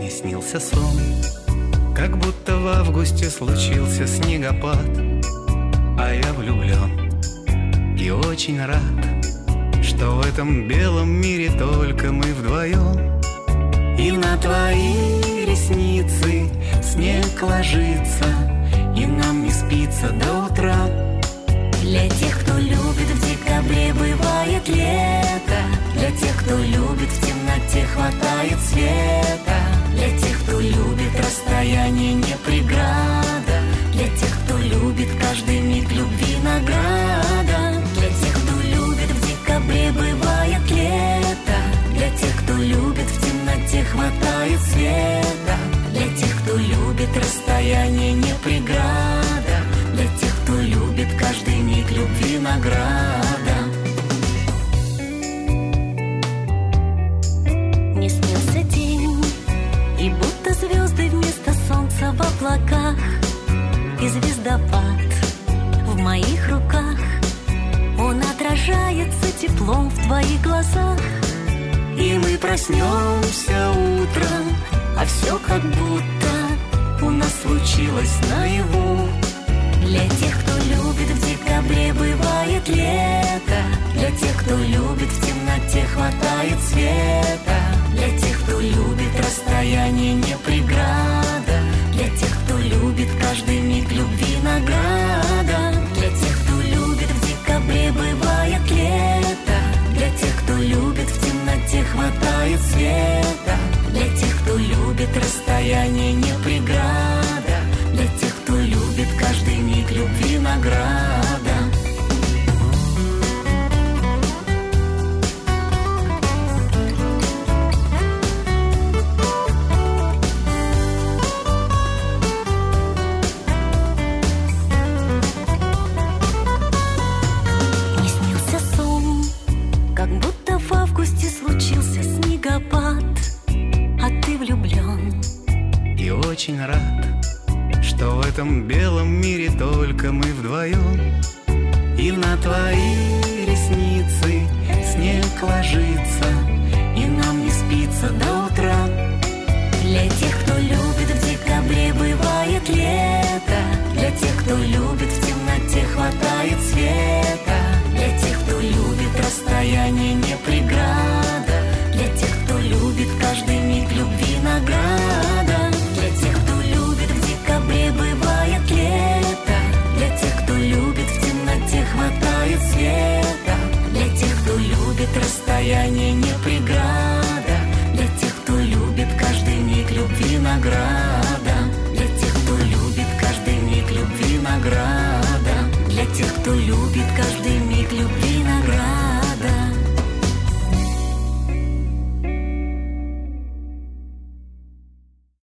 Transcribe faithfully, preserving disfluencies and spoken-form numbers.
Мне снился сон, как будто в августе случился снегопад. А я влюблен и очень рад, что в этом белом мире только мы вдвоем. И на твои ресницы снег ложится, и нам не спится до утра. Для тех, кто любит, в декабре бывает лето. Для тех, кто любит, в темноте хватает света. Для тех, кто любит, расстояние не преграда. Для тех, кто любит, каждый миг любви награда. Для тех, кто любит, в декабре бывает лето. Для тех, кто любит, в темноте хватает света. Для тех, кто любит, расстояние не преграда. Для тех, кто любит, каждый миг любви награда. Мне снился день, и будто звезды вместо солнца в облаках. И звездопад в моих руках, он отражается теплом в твоих глазах. И мы проснемся утром, а все как будто у нас случилось наяву. Для тех, кто любит, в декабре бывает лето. Для тех, кто любит, в темноте хватает света. Для тех, кто любит, расстояние не преграда. Для тех, кто любит, каждый миг любви награда. Для тех, кто любит, в декабре бывает лето. Для тех, кто любит, в темноте хватает света. Для тех, кто любит, расстояние не преграда. Для тех, кто любит, каждый миг любви награда. Мне снился сон, как будто в августе случился снегопад. А ты влюблен и очень рад, что в этом белом мире только мы вдвоем. И на твои ресницы снег ложится, и нам не спится до утра. Для тех, кто любит, в декабре бывает лето. Для тех, кто любит, в темноте хватает света. Для тех, кто любит, расстояние не преграда. Для тех, кто любит, каждый миг любви награда. Для тех, кто любит, в декабре бывает лето. Для тех, кто любит, в темноте хватает света. Для тех, кто любит, расстояние не преграда. Для тех, кто любит, каждый миг любви награда. Для тех, кто любит, каждый миг любви награда. Для тех, кто любит, каждый миг любви